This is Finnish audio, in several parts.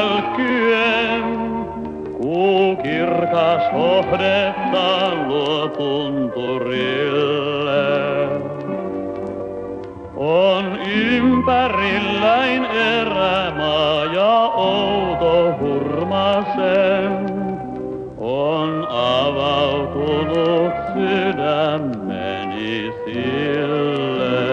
välkkyen, kuu kirkas hohdettaan luo tunturille. On ympärilläin erämaa ja outo hurmasen, on avautunut sydämeni sille.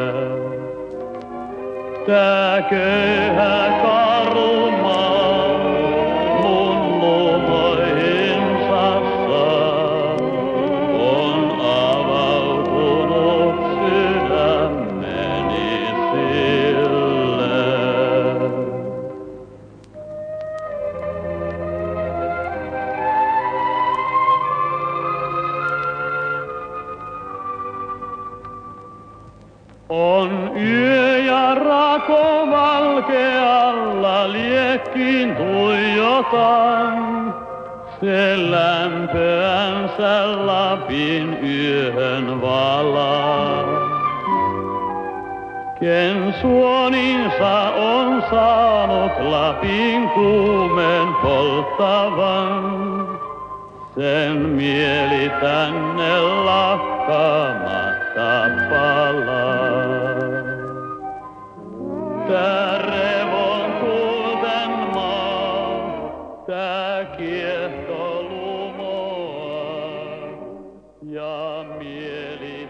Tää köyhä karu maa mun lumoihinsa saa, on avautunut sydämeni sille. On yö ja rako valkealla liekkiin tuijotan, se lämpöänsä Lapin yöhön valaa. Ken suoninsa on saanut Lapin kuumen polttavan, sen mieli tänne lakkaamatta palaa. Tää revontuulten maa, tää kiehtoo lumoa ja mieli